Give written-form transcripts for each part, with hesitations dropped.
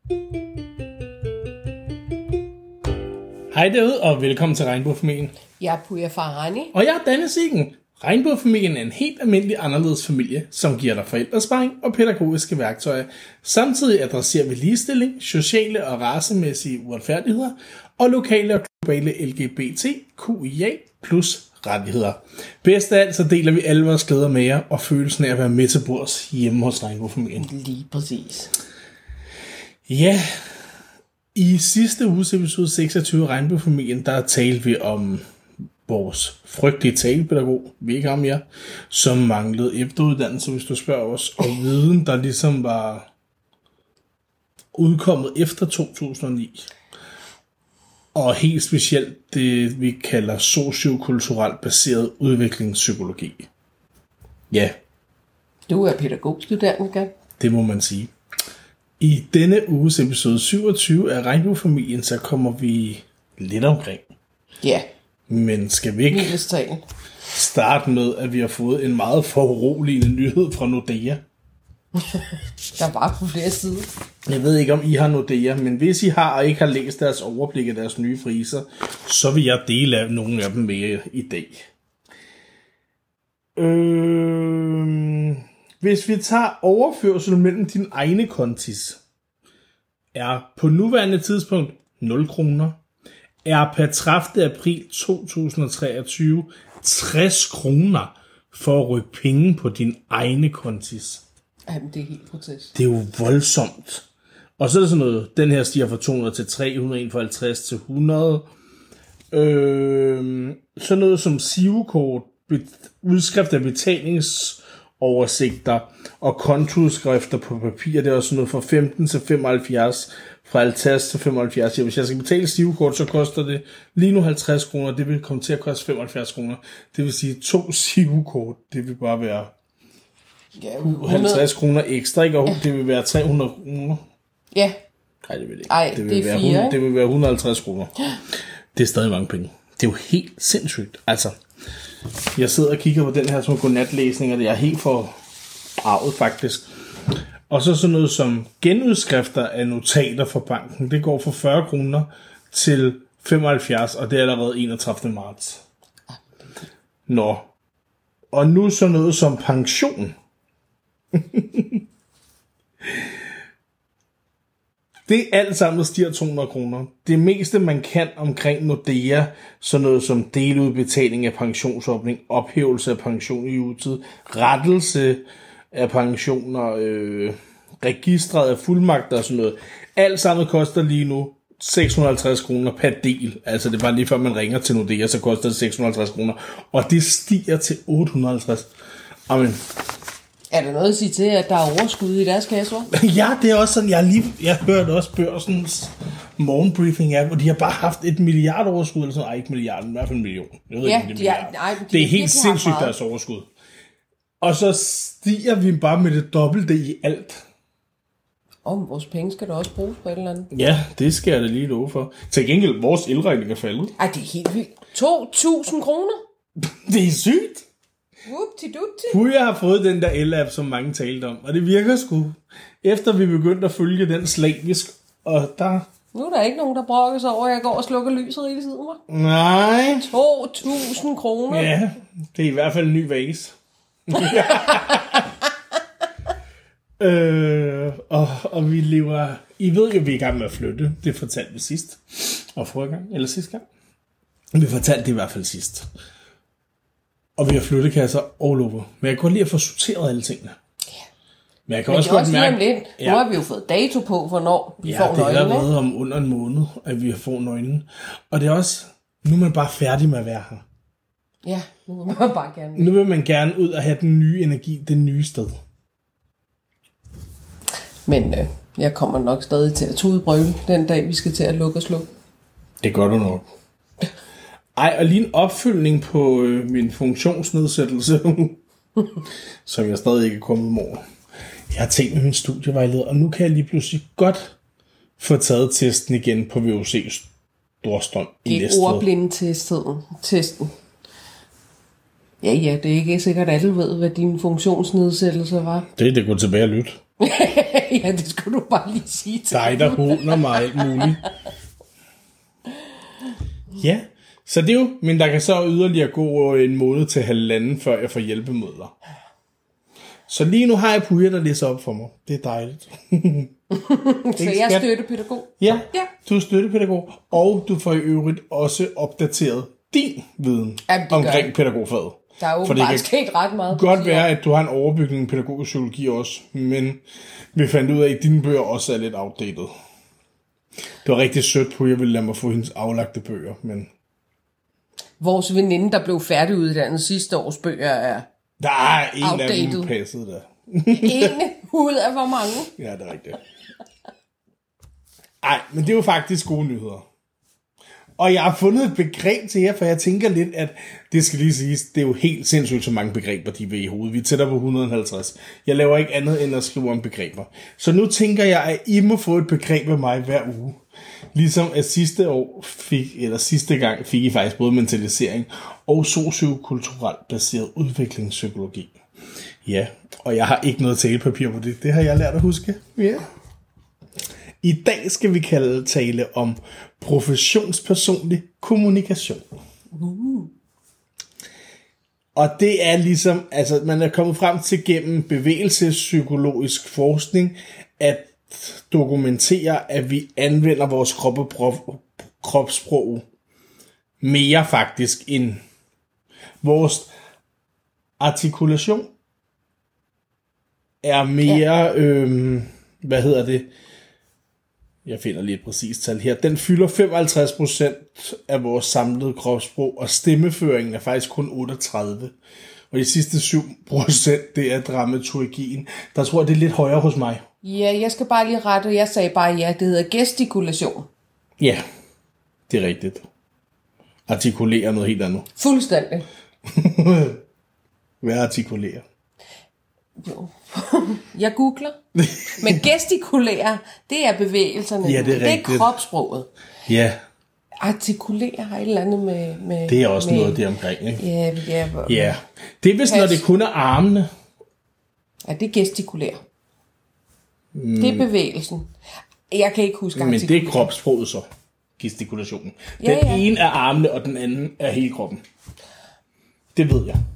Hej derude, og velkommen til Regnbuefamilien. Jeg er Puja Farhani. Og jeg er Danne Siggen. Regnbuefamilien er en helt almindelig anderledes familie, som giver dig forældresparing og pædagogiske værktøjer. Samtidig adresserer vi ligestilling, sociale og racemæssige uretfærdigheder og lokale og globale LGBTQIA plus rettigheder. Bedst af alt, så deler vi alle vores glæder med jer og følelsen af at være med til bords hjemme hos Regnbuefamilien. Lige præcis. Ja, i sidste uges episode 26 af Regnbuefamilien, der talte vi om vores frygtelige talepædagog, vi ikke har mere, som manglede efteruddannelse, hvis du spørger os, og viden, der ligesom var udkommet efter 2009. Og helt specielt det, vi kalder sociokulturelt baseret udviklingspsykologi. Ja. Du er pædagogstuderende, ikke? Det må man sige. I denne uges episode 27 af Regnbuefamilien, så kommer vi lidt omkring. Ja. Men skal vi ikke starte med, at vi har fået en meget foruroligende nyhed fra Nordea? Der var på flere sider. Jeg ved ikke, om I har Nordea, men hvis I har og ikke har læst deres overblik af deres nye priser, så vil jeg dele af nogle af dem med jer i dag. Hvis vi tager overførsel mellem dine egne kontis, er på nuværende tidspunkt 0 kroner, er per 30. april 2023 60 kroner for at rykke penge på dine egne kontis. Jamen, det er helt grotesk. Det er jo voldsomt. Og så er der sådan noget, den her stiger fra 200 til 300, fra 50 til 100. Sådan noget som SIVO-kort, udskrift af betalingsoversigter og kontoudskrifter på papir, det er også sådan noget fra 15 til 75, fra 50 til 75. Hvis jeg skal betale SIVO-kort, så koster det lige nu 50 kroner, det vil komme til at koste 75 kroner. Det vil sige 2 SIVO-kort, det vil bare være 50 kroner ekstra, ikke? Og det vil være 300 kroner. Ja. Nej, det vil det ikke. Ej, det vil være 100, det vil være 150 kroner. Det er stadig mange penge. Det er jo helt sindssygt. Altså, jeg sidder og kigger på den her som godnatlæsning, og det er helt forarvet faktisk. Og så sådan noget som genudskrifter af notater fra banken, det går fra 40 kroner til 75, og det er allerede 31. marts. Nå. Og nu så noget som pension. Det er alt sammen stiger 200 kroner. Det meste man kan omkring Nordea, sådan noget som deludbetaling af pensionsordning, ophævelse af pension i utid, rettelse af pensioner, registret af fuldmagter og sådan noget. Alt sammen koster lige nu 650 kroner per del. Altså det er bare lige før man ringer til Nordea, så koster det 650 kroner. Og det stiger til 850. Amen. Er der noget at sige til, at der er overskud i deres kasser? Ja, det er også sådan, jeg hørte også Børsens morgenbriefing af, hvor de har bare haft et milliardoverskud, eller sådan, ikke milliarden, i hvert fald en million. Jeg ved ikke, det er helt sindssygt deres overskud. Og så stiger vi bare med det dobbelte i alt. Vores penge skal da også bruges på et eller andet. Ja, det skal jeg da lige love for. Til gengæld, vores elregning er faldet. Ej, det er helt vildt. 2.000 kroner? Det er sygt. Puja har fået den der el-app, som mange talte om, og det virker sgu. Efter vi begyndte at følge den slavisk, og der... Nu er der ikke nogen, der brokker sig over, at jeg går og slukker lyset i siden mig. Nej. 2.000 kroner. Ja, det er i hvert fald en ny vase. Og vi lever... I ved jo, vi er i gang med at flytte. Det fortalte vi sidst. Og forrige gang, eller sidste gang. Vi fortalte det i hvert fald sidst. Og vi har flyttekasser all over. Men jeg kan godt lide at få sorteret alle tingene. Ja. Men jeg kan også godt mærke... Lidt. Nu har vi jo fået dato på, hvornår vi får nøglen. Ja, det har været om under en måned, at vi har fået nøglen. Og det er også... Nu er man bare færdig med at være her. Ja, nu vil man bare gerne... Nu vil man gerne ud og have den nye energi, det nye sted. Men jeg kommer nok stadig til at tudebrøle den dag, vi skal til at lukke og slukke. Det gør du nok. Ej, og lige en opfølgning på min funktionsnedsættelse, som jeg stadig ikke er kommet over. Jeg har tænkt med min studievejleder, og nu kan jeg lige pludselig godt få taget testen igen på VUC Storstrøm i Næstved. Det er ordblinde-testen. Ja, det er ikke sikkert, at alle ved, hvad din funktionsnedsættelse var. Det går tilbage og lytte. Ja, det skulle du bare lige sige til Dig, der håner mig alt muligt. Ja, så det er jo, men der kan så yderligere gå en måned til halvanden, før jeg får hjælpemidler. Så lige nu har jeg Puja, der læser op for mig. Det er dejligt. Så jeg er støttepædagog. Ja, du er støttepædagog, og du får i øvrigt også opdateret din viden omkring pædagogfaget. Der er åbenbart sket ret meget. Det kan godt være, at du har en overbygning i pædagogisk psykologi også, men vi fandt ud af, at dine bøger også er lidt outdated. Det var rigtig sødt på, at jeg ville lade mig få hendes aflagte bøger, men... Vores veninde, der blev færdiguddannet sidste års bøger, er der er en outdated. Af dem passet der. En ud af hvor mange? Ja, det er rigtigt. Ej, men det er jo faktisk gode nyheder. Og jeg har fundet et begreb til jer, for jeg tænker lidt, at det skal lige siges, det er jo helt sindssygt så mange begreber, de vil i hovedet. Vi er tættere på 150. Jeg laver ikke andet end at skrive om begreber. Så nu tænker jeg, at I må få et begreb af mig hver uge. Ligesom at sidste gang fik I faktisk både mentalisering og sociokulturelt baseret udviklingspsykologi. Ja, og jeg har ikke noget talepapir på det. Det har jeg lært at huske. Ja. I dag skal vi tale om professionspersonlig kommunikation. Og det er ligesom, altså man er kommet frem til gennem bevægelsespsykologisk forskning, at dokumentere, at vi anvender vores kropssprog mere faktisk end vores artikulation er mere, jeg finder lige et præcist tal her. Den fylder 55% af vores samlede kropssprog, og stemmeføringen er faktisk kun 38%. Og de sidste 7%, det er dramaturgien. Der tror jeg, det er lidt højere hos mig. Ja, jeg skal bare lige rette. Jeg sagde bare ja, det hedder gestikulation. Ja, det er rigtigt. Artikulere noget helt andet. Fuldstændig. Hvad artikulerer? Jo. Jeg googler. Men gestikulere, det er bevægelserne. Ja, det er rigtigt. Det er kropssproget. Ja. Artikulere har et eller andet med det er også noget der omkring, ikke? Ja. Det er vist, når det kun er armene. Ja, det er gestikulere. Det er bevægelsen. Jeg kan ikke huske men det er kropssproget så. Gestikulationen. Den ene er armene, og den anden er hele kroppen. Det ved jeg.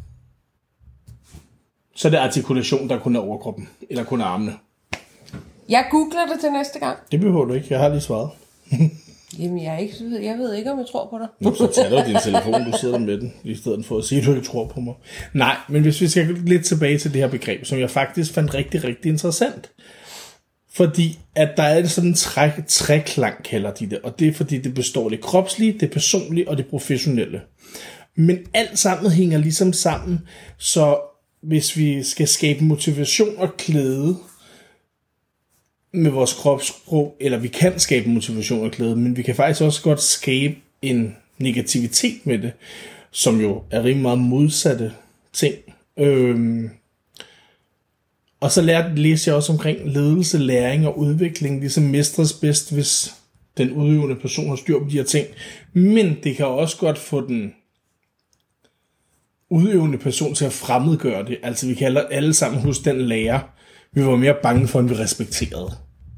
Så det er artikulation, der kun er overkroppen. Eller kun er armene. Jeg googler det til næste gang. Det behøver du ikke. Jeg har lige svaret. Jamen, jeg ved ikke, om jeg tror på dig. Nå, så tager du din telefon, du sidder med den, i stedet for at sige, at du ikke tror på mig. Nej, men hvis vi skal lidt tilbage til det her begreb, som jeg faktisk fandt rigtig, rigtig interessant. Fordi at der er sådan en træklang, kalder de det. Og det er fordi, det består af det kropslige, det personlige og det professionelle. Men alt sammen hænger ligesom sammen, så hvis vi skal skabe motivation og glæde med vores kropssprog, eller vi kan skabe motivation og glæde, men vi kan faktisk også godt skabe en negativitet med det, som jo er rimelig meget modsatte ting. Og så læser jeg også omkring ledelse, læring og udvikling, ligesom mestres bedst, hvis den udøvende person har styr på de her ting. Men det kan også godt få den udøvende person til at fremmedgøre det. Altså vi kalder alle sammen hos den lærer, vi var mere bange for, end vi respekterede.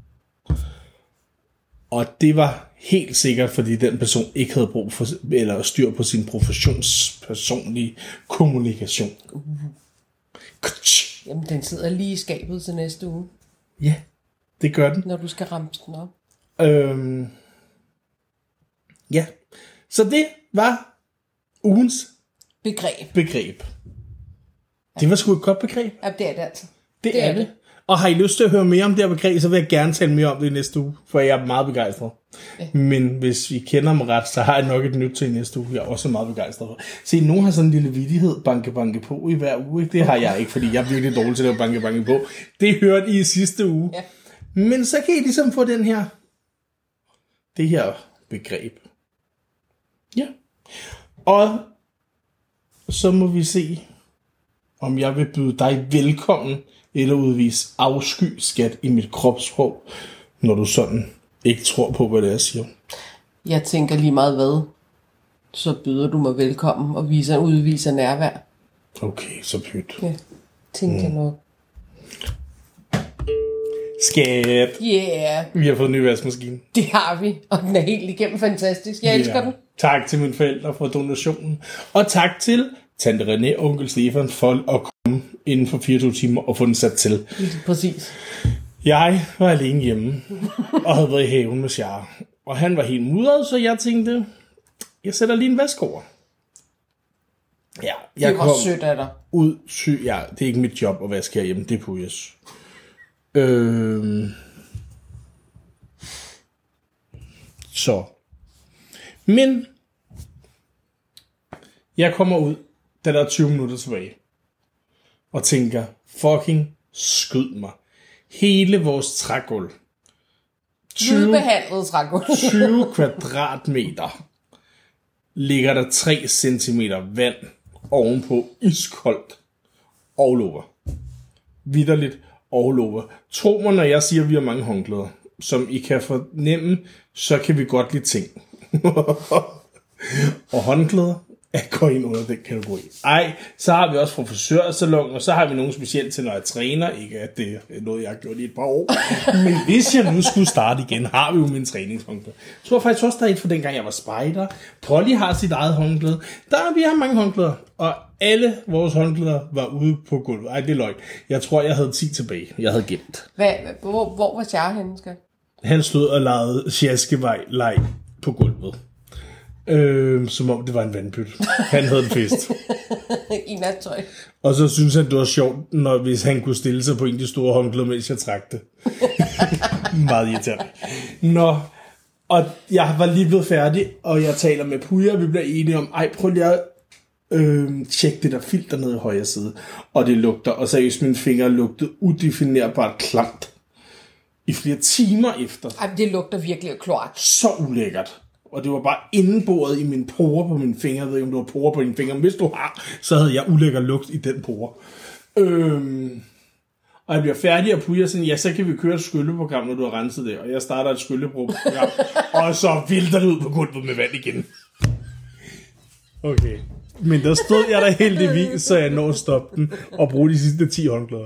Og det var helt sikkert, fordi den person ikke havde brug for, eller styr på sin professionspersonlige kommunikation. Jamen, den sidder lige i skabet til næste uge. Ja, det gør den. Når du skal ramse den op. Ja, så det var ugens begreb. Det var sgu et godt begreb. Ja, det er det altså. Det er det. Og har I lyst til at høre mere om det her begreb, så vil jeg gerne tale mere om det i næste uge, for jeg er meget begejstret. Ja. Men hvis vi kender mig ret, så har jeg nok et nyt til i næste uge, jeg er også meget begejstret for. Se, nogen har sådan en lille vittighed, banke på i hver uge. Det har jeg ikke, fordi jeg er virkelig dårlig til at banke på. Det hørte I i sidste uge. Ja. Men så kan I ligesom få det her begreb. Ja. Og så må vi se, om jeg vil byde dig velkommen eller udvise afsky, skat, i mit kropssprog, når du sådan ikke tror på, hvad det er, jeg siger. Jeg tænker lige meget hvad. Så byder du mig velkommen og udviser nærvær. Okay, så pyt. Ja, tænker jeg nok. Skat. Yeah. Vi har fået en ny vaskemaskine. Det har vi, og den er helt igennem fantastisk. Jeg elsker den. Tak til mine forældre for donationen. Og tak til tante René og onkel Stefan for at komme inden for 24 timer og få den sat til. Præcis. Jeg var alene hjemme og havde været i haven med Sjare. Og han var helt mudret, så jeg tænkte, jeg sætter lige en vask over. Ja, jeg det var sødt af dig. Ud syg. Ja, det er ikke mit job at vaske herhjemme, det er Pujas. Så. Men jeg kommer ud, da der er 20 minutter tilbage, og tænker, fucking skyd mig. Hele vores trægulv. 20 kvadratmeter ligger der 3 centimeter vand ovenpå iskoldt og lover. Vitterligt og lover. Tro mig, når jeg siger, at vi har mange håndklæder. Som I kan fornemme, så kan vi godt lide ting. Og håndklæder går ind under den kategori. Ej, så har vi også fra frisørsalon, og så har vi nogle specielt til, når jeg træner. Ikke at det er noget, jeg har gjort i et par år. Men hvis jeg nu skulle starte igen, har vi jo min træningshåndklæde. Jeg tror faktisk også, der er et for dengang, jeg var spejder. Polly har sit eget håndklæde. Vi har mange håndklæder. Og alle vores håndklæder var ude på gulvet. Ej, det er løgn. Jeg tror, jeg havde 10 tilbage. Jeg havde gemt. Hvor var Sjare henne, skal? Han stod og legede sjaskevej-leg på gulvet. Som om det var en vandpyt. Han havde en fest. I nattøj. Og så synes han, det var sjovt, hvis han kunne stille sig på en af de store håndklæder, mens jeg trak det. Meget irriterende. Nå, og jeg var lige blevet færdig, og jeg taler med Puja, og vi bliver enige om, prøv lige at tjekke det der filter nede i højre side. Og det lugter, og seriøst mine fingre lugtede udefinerbart klamt. I flere timer efter. Ej, det lugter virkelig kloak. Så ulækkert. Og det var bare indenbordet i mine porer på mine fingre. Jeg ved ikke, om du har porer på dine fingre. Men hvis du har, så havde jeg ulækker lugt i den pore. Og jeg bliver færdig, og Puja sådan, ja, så kan vi køre et skylleprogram, når du har renset det. Og jeg starter et skylleprogram, og så vælter det ud på gulvet med vand igen. Okay. Men der stod jeg der heldigvis, så jeg når at stoppe den, og bruge de sidste 10 håndklæder.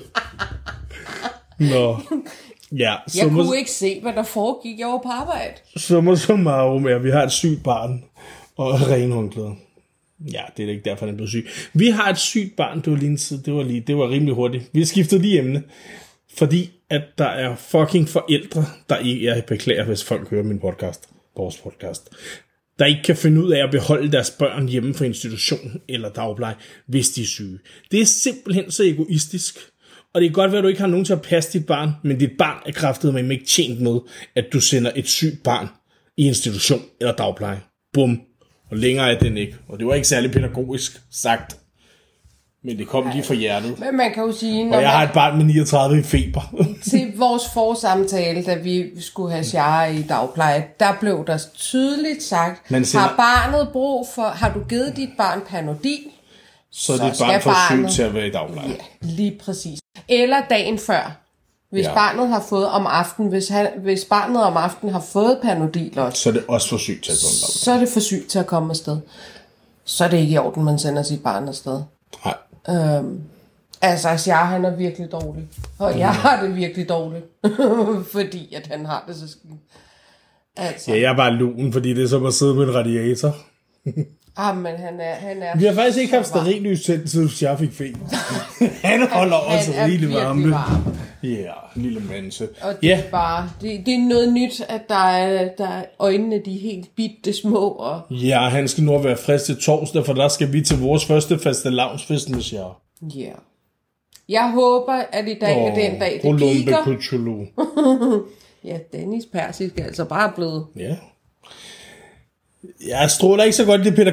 Nå. Ja, jeg kunne ikke se, hvad der foregik. Jeg var på arbejde. Så meget med, at vi har et sygt barn og rene håndklæder. Ja, det er ikke derfor, han blev syg. Vi har et sygt barn, det var rimelig hurtigt. Vi skiftede lige emne, fordi at der er fucking forældre, der ikke er beklager, hvis folk hører min podcast, vores podcast, der ikke kan finde ud af at beholde deres børn hjemme fra institution eller dagpleje, hvis de er syge. Det er simpelthen så egoistisk. Og det kan godt være, at du ikke har nogen til at passe dit barn, men dit barn er kraftedeme ikke tjent med, at du sender et sygt barn i institution eller dagpleje. Bum. Og længere er den ikke. Og det var ikke særlig pædagogisk sagt. Men det kom lige fra hjertet. Men man kan jo sige... Og jeg har et barn med 39 i feber. Til vores forsamtale, da vi skulle have Sjare i dagpleje, der blev der tydeligt sagt, har barnet brug for... Har du givet dit barn Panodil? Så det barn for syg til at være i dagpleje. Ja, lige præcis. Eller dagen før. Hvis barnet har fået om aftenen, hvis barnet om aftenen har fået Panodil også, så er det også for sygt til at komme afsted. Så er det for sygt til at komme afsted. Så er det ikke i orden, man sender sit barn afsted. Nej. Sjare, han er virkelig dårlig. Og jeg har det virkelig dårligt. Fordi at han har det så skidt. Ja, jeg er bare lun, fordi det er som at sidde med en radiator. Men han er... Vi har faktisk ikke haft stearinlys til, siden jeg fik feber. Han holder også rigtig varme. Ja, lille manse. Og det er bare... Det er noget nyt, at der er øjnene, de er helt bitte små. Og... Ja, han skal nu være frisk til torsdag, for der skal vi til vores første fastelavnsfest med Sjare. Ja. Jeg håber, at i dag er den dag, det piker. Ja, Dennis persisk er altså bare blevet... Ja. Jeg stråler ikke så godt det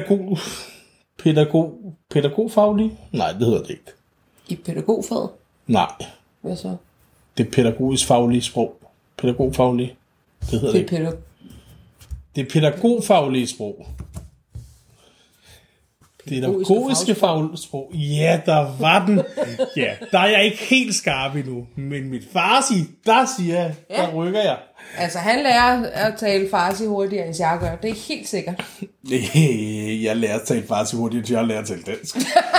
pædagogfaglige. Nej, det hedder det ikke. I pædagogfaget? Nej. Hvad så? Det pædagogisk faglige sprog. Pædagogfaglige. Det hedder det ikke. Det pædagogfaglige sprog. Pædagogiske fagsprog. Ja, der var den. Ja, der er jeg ikke helt skarp endnu. Men mit farsi, der siger jeg, der rykker jeg. Altså, han lærer at tale farsi hurtigere, end jeg gør. Det er helt sikkert. Jeg lærer at tale farsi hurtigere, end jeg lærer at tale dansk.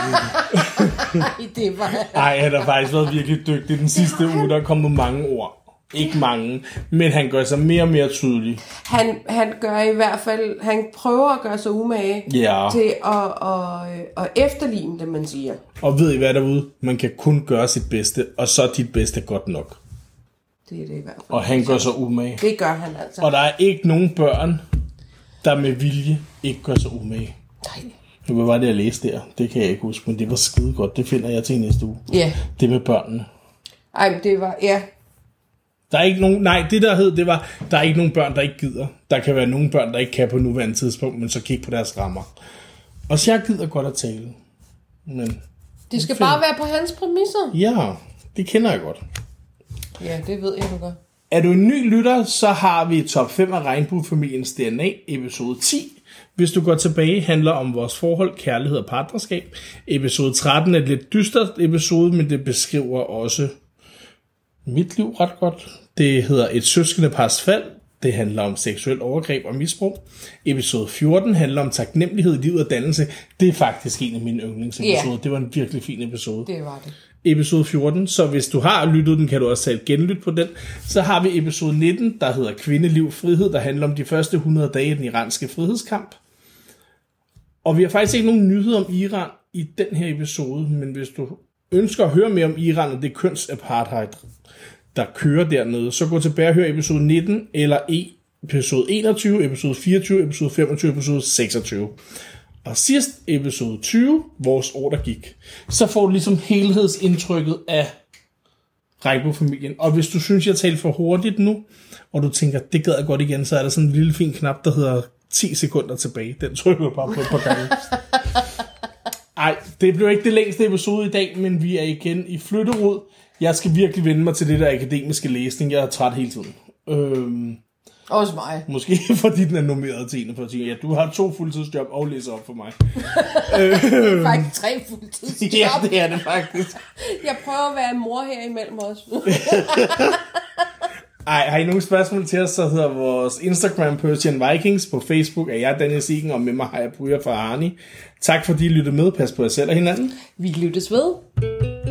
Det var... Ej, han har faktisk været virkelig dygtig den sidste uge. Der er kommet mange ord. Ikke mange, men han gør sig mere og mere tydelig. Han gør i hvert fald, han prøver at gøre sig umage til at efterligne det, man siger. Og ved I hvad derude? Man kan kun gøre sit bedste, og så er dit bedste godt nok. Det er det i hvert fald. Og han gør sig umage. Det gør han altså. Og der er ikke nogen børn, der med vilje ikke gør sig umage. Nej. Hvad var det, jeg læste der? Det kan jeg ikke huske, men det var skide godt. Det finder jeg til næste uge. Ja. Det med børnene. Ej, men det var, ja... Der er ikke nogen, nej, det der hed, det var, der er ikke nogen børn, der ikke gider. Der kan være nogle børn, der ikke kan på nuværende tidspunkt, men så kig på deres rammer. Og så jeg gider godt at tale. Men det skal bare være på hans præmisser. Ja, det kender jeg godt. Ja, det ved jeg, du gør. Er du en ny lytter, så har vi top 5 af Regnbuefamiliens DNA, episode 10. Hvis du går tilbage, handler om vores forhold, kærlighed og partnerskab. Episode 13 er et lidt dystert episode, men det beskriver også mit liv ret godt. Det hedder Et søskende pars fald. Det handler om seksuel overgreb og misbrug. Episode 14 handler om taknemmelighed i livet og dannelse. Det er faktisk en af mine yndlingsepisoder. Yeah. Det var en virkelig fin episode. Det var det. Episode 14, så hvis du har lyttet den, kan du også tage et genlyt på den. Så har vi episode 19, der hedder Kvindeliv Frihed, der handler om de første 100 dage i den iranske frihedskamp. Og vi har faktisk ikke nogen nyheder om Iran i den her episode, men hvis du ønsker at høre mere om Iran og det kønsapartheid, der kører dernede, så gå tilbage og hør episode 19, eller episode 21, episode 24, episode 25, episode 26. Og sidst episode 20, vores år der gik, så får du ligesom helhedsindtrykket af Regnbuefamilien. Og hvis du synes, jeg taler for hurtigt nu, og du tænker, det gad jeg godt igen, så er der sådan en lille fin knap, der hedder 10 sekunder tilbage. Den trykker jeg bare på et par gange. Ej, det blev ikke det længste episode i dag, men vi er igen i flytterod. Jeg skal virkelig vende mig til det der akademiske læsning. Jeg er træt hele tiden. Også mig. Måske fordi den er normeret til 41 timer. Ja, du har 2 fuldtidsjob og læser op for mig. Det er faktisk 3 fuldtidsjob. Ja, det er det faktisk. Jeg prøver at være mor her imellem os. Ej, har I nogle spørgsmål til os, så hedder vores Instagram Persian Vikings. På Facebook er jeg Daniel Siegen, og med mig har jeg Puja fra Arni. Tak fordi I lyttede med. Pas på jer selv og hinanden. Vi lyttes ved.